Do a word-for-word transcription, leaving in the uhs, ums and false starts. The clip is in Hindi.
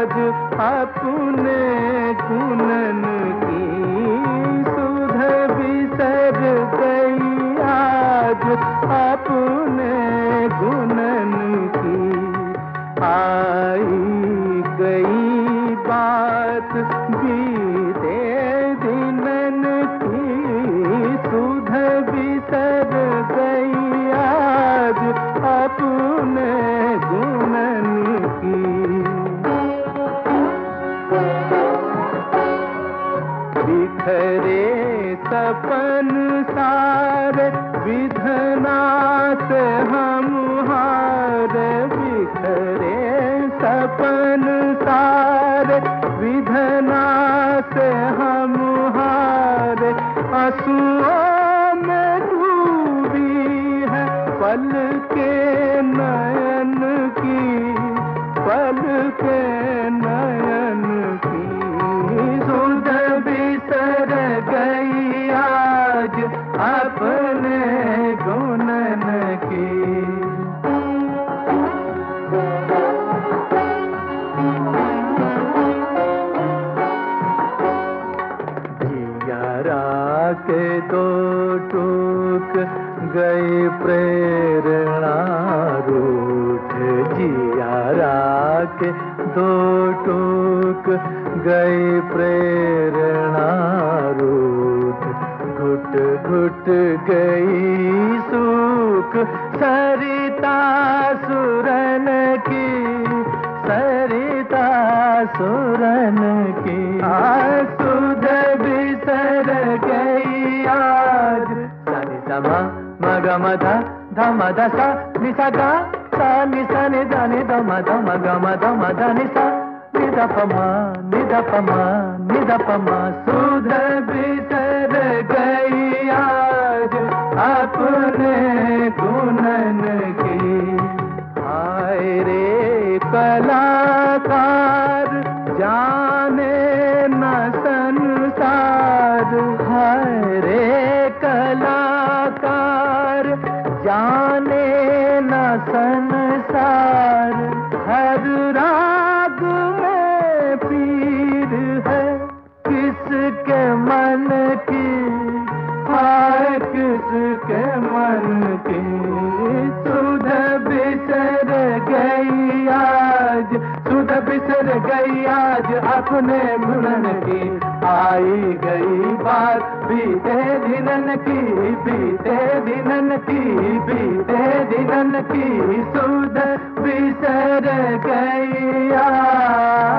आज अपने गुणन की सुध बिसर गई आज अपने गुणन की। आई गई बात बीते दिनन की सुध बिसर गई आज अपने गुणन की। बिखरे सपन सारे विधना से हम हारे। बिखरे सपन सारे विधना से हम हारे। आंसुओं में डूबी है पल के नयन की पल के नयन की। सुध बिसर गई आज अपने गुणन की। जिया के दो टूक गई प्रेरणा रूठ। जिया के दो टूक गई प्रेरणा रूठ। घुट घुट गई सूख सरिता सुरन की सरिता सुरन की। सुध बिसर गई आज सनि समा मग मधा धम दसा निसा गा सा निसा नि ध नि ध म ध म ग म ध म ध नि सा नि ध प म नि ध प म नि ध प म। सुध बिसर गई आज अपने गुणन की। हाय रे कलाकार जाने न संसार। हाय रे कलाकार जाने न संसार। हर राग में पीर है किसके मन की हाय किसके मन की। सुध बिसर गई आज सुध बिसर गई आज अपने गुणन की। आई गई बात बीते दिनन की बीते दिनन की बीते दिनन की। सुध बिसर गई आज